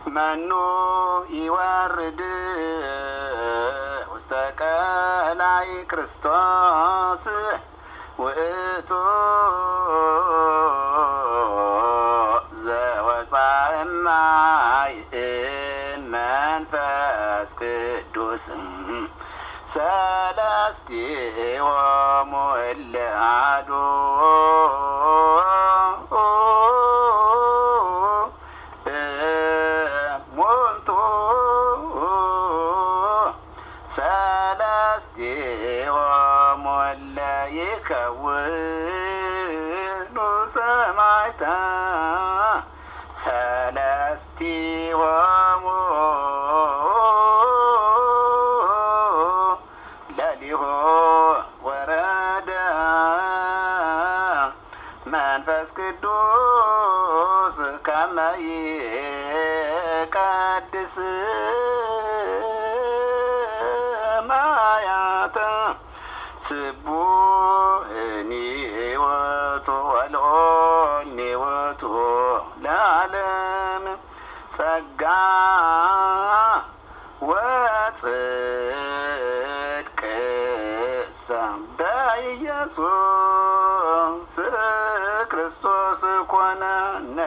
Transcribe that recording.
መኑ ይወርድ ውስተ ቀላይ ክርስቶስ ውእቱ ዘወፃእ እማይ መንፈስ ቅዱስ ሰለስቲሆሙ እለ አሐዱ እሙንቱ ሰለስቲሆሙ እለ ይከውኑ ሰማዕተ ሰለስቲሆሙ ለሊሁ ወረደ መንፈስ ቅዱስ ከመ ይቀድስ ማያተ ስቡሕኒ ውእቱ ወልዑልኒ ውእቱ ለዓለም ጸጋ ወጽድቅ በኢየሱስ ክርስቶስ ኮነ።